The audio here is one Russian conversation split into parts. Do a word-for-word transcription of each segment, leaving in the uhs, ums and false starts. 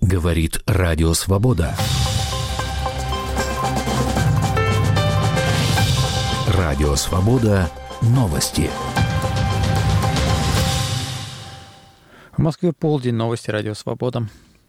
Говорит Радио Свобода. Радио Свобода. Новости. В Москве полдень. Новости Радио Свобода.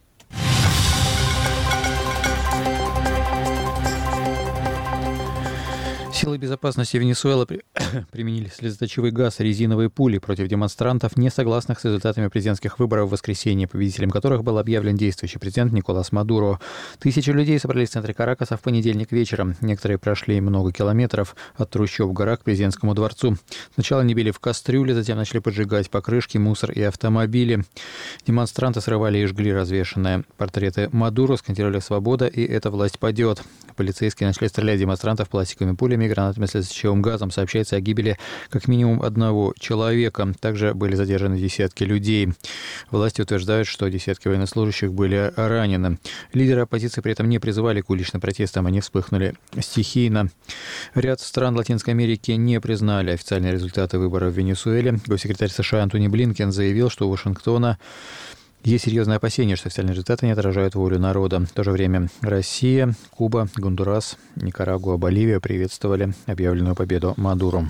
Силы безопасности Венесуэлы при... применили слезоточивый газ и резиновые пули против демонстрантов, не согласных с результатами президентских выборов в воскресенье, победителем которых был объявлен действующий президент Николас Мадуро. Тысячи людей собрались в центре Каракаса в понедельник вечером. Некоторые прошли много километров от трущоб в горах к президентскому дворцу. Сначала они били в кастрюли, затем начали поджигать покрышки, мусор и автомобили. Демонстранты срывали и жгли развешанные портреты Мадуро, скандировали «Свобода» и «Эта власть падет». Полицейские начали стрелять в демонстрантов пластиковыми пулями и гранатами с слезоточивым газом. Сообщается о гибели как минимум одного человека. Также были задержаны десятки людей. Власти утверждают, что десятки военнослужащих были ранены. Лидеры оппозиции при этом не призывали к уличным протестам, они вспыхнули стихийно. Ряд стран Латинской Америки не признали официальные результаты выборов в Венесуэле. Госсекретарь США Антони Блинкен заявил, что у Вашингтона есть серьезное опасение, что официальные результаты не отражают волю народа. В то же время Россия, Куба, Гондурас, Никарагуа, Боливия приветствовали объявленную победу Мадуро.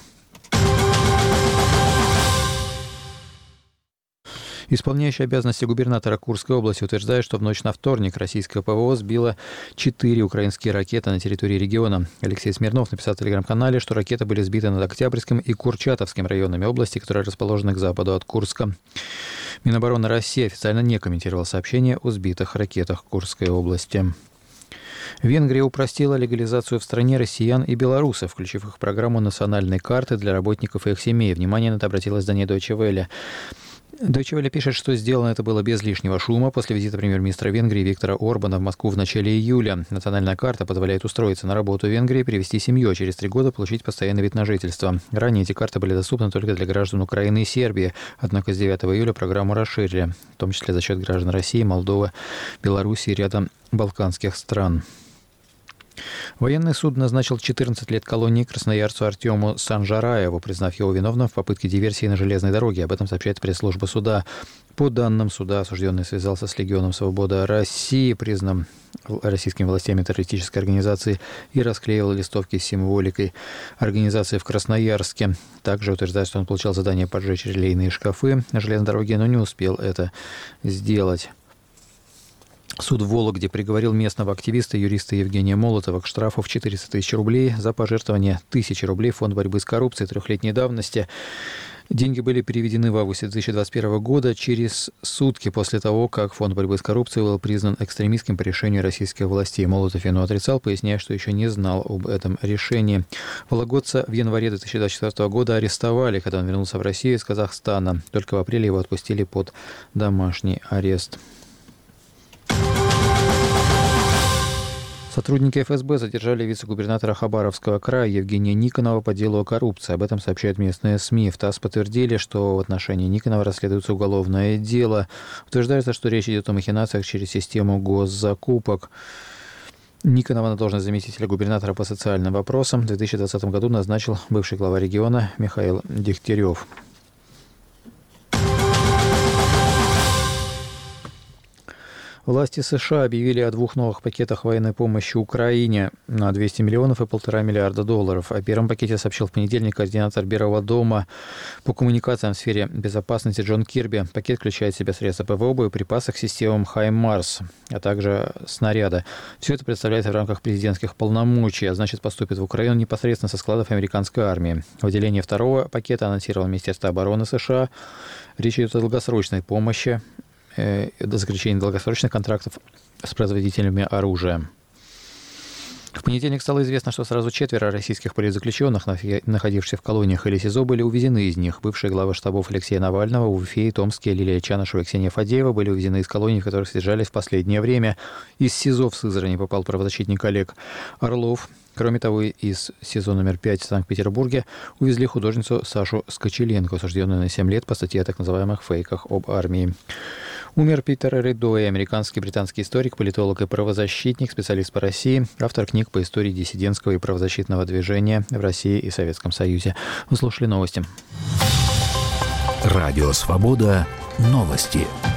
Исполняющий обязанности губернатора Курской области утверждает, что в ночь на вторник российское ПВО сбило четыре украинские ракеты на территории региона. Алексей Смирнов написал в телеграм-канале, что ракеты были сбиты над Октябрьским и Курчатовским районами области, которые расположены к западу от Курска. Минобороны России официально не комментировал сообщение о сбитых ракетах Курской области. Венгрия упростила легализацию в стране россиян и белорусов, включив их в программу национальной карты для работников и их семей. Внимание на это обратило издание Deutsche Welle. Deutsche Welle пишет, что сделано это было без лишнего шума после визита премьер-министра Венгрии Виктора Орбана в Москву в начале июля. Национальная карта позволяет устроиться на работу в Венгрии, перевести семью, а через три года получить постоянный вид на жительство. Ранее эти карты были доступны только для граждан Украины и Сербии, однако с девятого июля программу расширили, в том числе за счет граждан России, Молдовы, Белоруссии и ряда балканских стран. Военный суд назначил четырнадцать лет колонии красноярцу Артему Санжараеву, признав его виновным в попытке диверсии на железной дороге. Об этом сообщает пресс-служба суда. По данным суда, осужденный связался с Легионом Свобода России, признан российскими властями террористической организации, и расклеивал листовки с символикой организации в Красноярске. Также утверждает, что он получал задание поджечь релейные шкафы на железной дороге, но не успел это сделать. Суд в Вологде приговорил местного активиста, юриста Евгения Молотова к штрафу в четыреста тысяч рублей за пожертвование тысячи рублей в фонд борьбы с коррупцией трехлетней давности. Деньги были переведены в августе две тысячи двадцать первого года, через сутки после того, как фонд борьбы с коррупцией был признан экстремистским по решению российских властей. Молотов вину отрицал, поясняя, что еще не знал об этом решении. Вологодца в январе две тысячи двадцать четвёртого года арестовали, когда он вернулся в Россию из Казахстана. Только в апреле его отпустили под домашний арест. Сотрудники эф эс бэ задержали вице-губернатора Хабаровского края Евгения Никонова по делу о коррупции. Об этом сообщают местные СМИ. В ТАСС подтвердили, что в отношении Никонова расследуется уголовное дело. Утверждается, что речь идет о махинациях через систему госзакупок. Никонова на должность заместителя губернатора по социальным вопросам в две тысячи двадцатом году назначил бывший глава региона Михаил Дегтярев. Власти США объявили о двух новых пакетах военной помощи Украине на двести миллионов и полтора миллиарда долларов. О первом пакете сообщил в понедельник координатор Белого дома по коммуникациям в сфере безопасности Джон Кирби. Пакет включает в себя средства ПВО, боеприпасы к системам «Хаймарс», а также снаряды. Все это представляется в рамках президентских полномочий, а значит поступит в Украину непосредственно со складов американской армии. Выделение второго пакета анонсировало Министерство обороны США. Речь идет о долгосрочной помощи до заключения долгосрочных контрактов с производителями оружия. В понедельник стало известно, что сразу четверо российских политзаключенных, находившихся в колониях или СИЗО, были увезены из них. Бывшие главы штабов Алексея Навального, Уфе и Томске, Лилия Чанышева и Ксения Фадеева были увезены из колоний, в которых содержались в последнее время. Из СИЗО в Сызрани попал правозащитник Олег Орлов. Кроме того, из СИЗО номер пять в Санкт-Петербурге увезли художницу Сашу Скочеленко, осужденную на семь лет по статье о так называемых фейках об армии. Умер Питер Редой, американский британский историк, политолог и правозащитник, специалист по России, автор книг по истории диссидентского и правозащитного движения в России и Советском Союзе. Вы слушали новости. Радио «Свобода». Новости.